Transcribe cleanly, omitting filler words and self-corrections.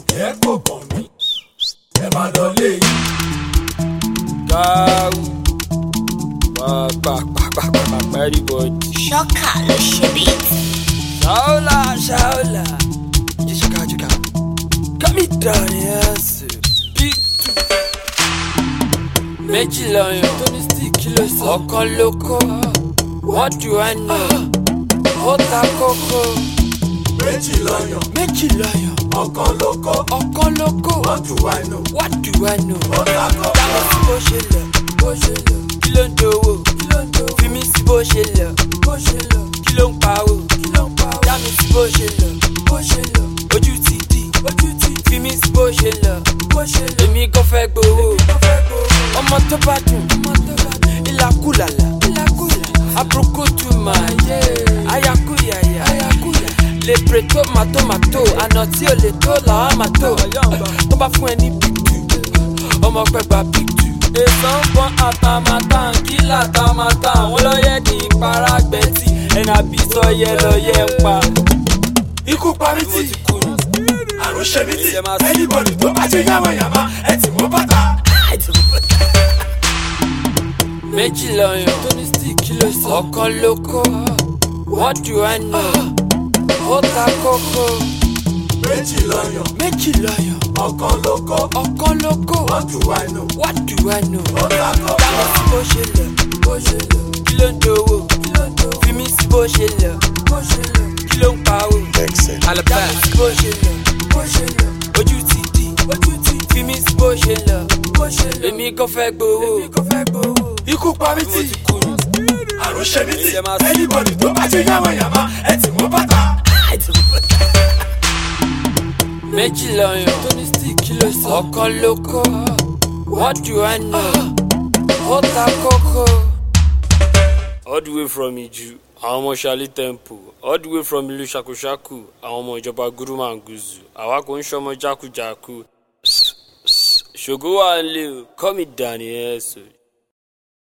ẹ kò kàn mí ẹ máa lọ lé yìí. Gáwù pàpàpàpàpàpà everybody. Ṣọ́kà ló ṣe beat. Ṣáólà jìṣàkàjìkà kámi dàní ẹsẹ̀ big two. Méjì lọ́yàn tó ní stick ló sọ. Ọ̀kan ló kó what do I know? Ó ta kókó. Méjì lọ́yàn ọ̀kan ló kó what do I know? what do I know? Ó ta kókó. Dámi sí bó ṣe lọ kí ló ń dowó fi mí sí bó ṣe lọ kí ló ń pawó dámi sí bó ṣe lọ ojú ti di fi mí sí bó ṣe lọ èmi kò fẹ́ gbowó ọmọ tó bá dùn ìlàkúlàlà àbúrúkútù máa ayakúyàyà lè pèrè tomato àná tí ò lè tó làwọn máa tó tó bá fún ẹ ní big two ọmọ pẹ́ gba big two. Èso ń bọ́n àtàmátàn kí làtàmátàn wọ́n lọ́yẹ̀ ní ìparagbẹ́tì ẹ̀nà bí sọ́yẹ́ lọ́yẹ̀ ń pa. Ikú pa mí tì, àrùn ṣe mí tì, anybody tó bá ṣe yàmàyàmà ẹ tì mọ́ bàtà. Méjì lọ́yàn tó ní stick ló sọ. Ọ̀kan ló kó what do I know? Ó ta kókó. Méjì lọ́yàn ọ̀kan ló kó what do I know? what do I know? Ó ta kókó. Dámi sí bó ṣe lọ kí ló ń dowó fi mí sí bó ṣe lọ kí ló ń pawó dámi sí bó ṣe lọ ojú ti di fi mí sí bó ṣe lọ èmi kò fẹ́ gbowó. Ikú pa mí tì, àrùn ṣe mí tì, anybody tó bá ṣe yàmàyàmà ẹ tì mọ́ bàtà. Méjì lọ́yàn tó ní stick ló sọ. Ọ̀kan ló kó what do I know? Ó ta kókó. All the way from Iju àwọn ọmọ Ṣálí Temple, all the way from ìlú Ṣakúṣakù àwọn ọmọ ìjọba Gurumanguzu, àwa kò ń ṣọmọ jákujàku. Ṣògo wà ń lé o, call me Danny Ẹ̀sọ́.